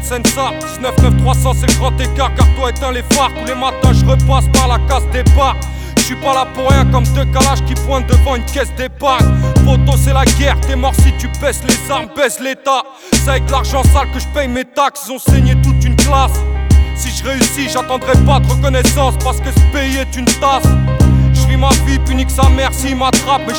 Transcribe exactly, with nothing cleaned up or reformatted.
de Sensa. Dix-neuf neuf trois cents c'est le grand écart, car toi éteins les phares. Tous les matins je repasse par la case des bars. J'suis pas là pour rien, comme deux calages qui pointent devant une caisse d'épargne. Poto c'est la guerre, t'es mort si tu baisses les armes, baisse l'état. C'est avec l'argent sale que j'paye mes taxes, ils ont saigné toute une classe. Si je réussis, j'attendrai pas de reconnaissance, parce que ce pays est une tasse. Je vis ma vie, puni que sa mère s'il m'attrape.